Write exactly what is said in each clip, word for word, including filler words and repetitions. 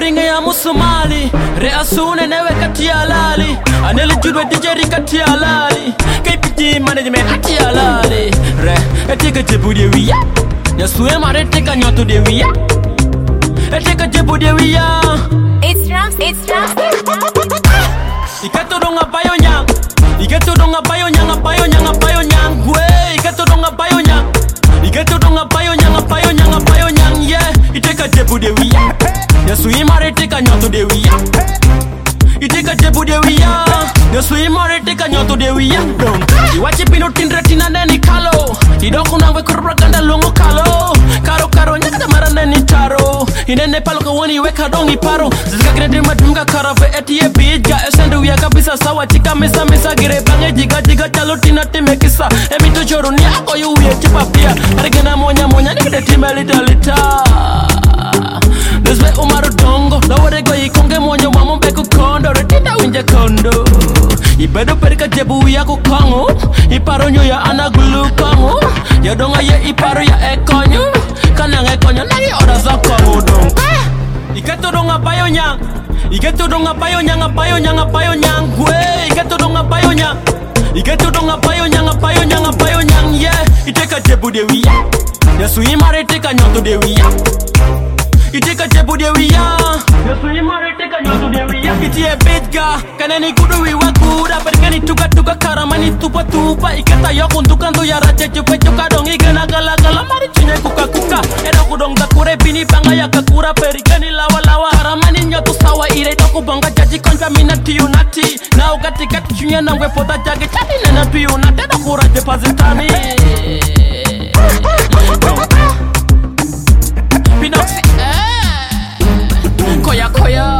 ringa ya musumali re asune newe katia lali anele judwe dijeri katia lali K P G management katia lali re etike jebu de wiya ya suwe mare teka nyoto de wiya etike jebu de wiya It's Rams, it's Rams. Iketo donga bayo nyang Iketo donga bayo nyang bayo nyang bayo nyang gwe Iketo donga bayo nyang Iketo donga bayo nyang bayo nyang bayo nyang yeah Iteka jebu de wiya ya suwe mare teka nyoto de wiya Iteka jebu de wiya ya suwe mare teka nyoto de wiya Iwache pino tindre tina neni kalo Idoku nangwe kurbraganda longo kalo Karo karo nyakata mara neni taro Inene palo ka wani weka dongi paro Zizika kine dima dunga karave etiye bija Esendu ya kabisa sawa chika misa misa Gire bange jiga jiga chalo tina time kisa Emito choro ni ako yu uye chipa pia Arigena monya monya nikide time lita lita Deswe umaru dongo Daware go ikonge monyo mamo beku kondo Retinda winje kondo Ibedo perika jebu ya kukongo Iparo nyo ya anagulu kongo Ya donga ye iparo ya ekonyo Kanang ekonyo nagi ora za kongo dong Iketo donga bayo nyang Iketo donga bayo nyang bayo nyang bayo nyang Gwe Iketo donga bayo nyang Iketo donga bayo nyang bayo nyang bayo nyang yeah Iteka jebu de wiya Ya suyi mare teka nyoto de wiya Iteka jebu de wiya Ya suyi mare teka nyoto de wiya Itie bitga Kaneni kudu wiwa kuda Perkani tuka tuka karamani tupa tupa Iketa yoko ntukandu ya raja chupe chuka dong Igana gala gala mari chunye kuka kuka Edo kudong dakure bini banga ya kakura Perikani lawa lawa Karamani nyoto sawa ire toku banga jaji konja mina tiyu nati Na ugati kati chunye nangwe pota jage chati nena tiyu nati Edo kura jepazitani Pinoxi eh Koya koya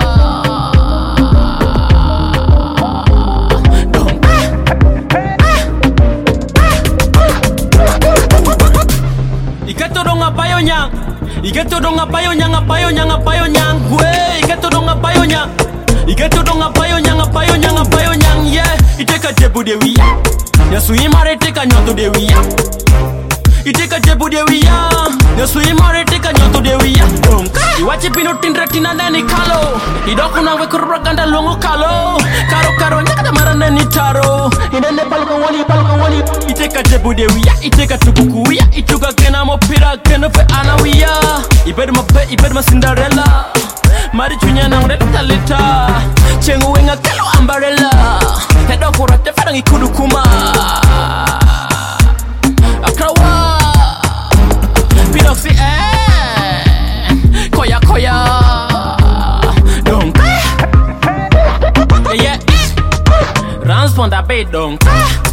Iketo donga bayo nyang Iketo donga bayo nyang bayo nyang bayo nyang Gwe Iketo donga bayo nyang Iketo donga bayo nyang bayo nyang bayo nyang yeah Iteka jebu de wiya Ya suyi mare teka nyoto de wiya Iteka jebu de wiya Ya suyi mare teka nyoto de wiya Iwache pino tindre tina neni kalo Idoku nangwe kurbraganda longo kalo Karo karo nyakata mara neni taro Inene palo ka wali palo ka wali Iteka jebu de wiya Iteka tubuku wiya Ituga kena mo pira kena fe ana wiya Ibed ma pe ibed ma Cinderella Mari chunya nang reta leta Chengu wenga kelo umbrella Hedo kurate fadang ikudu kuma Akrawa Pinoxi eh Koya koya Dong Yeah Rans pon da bed dong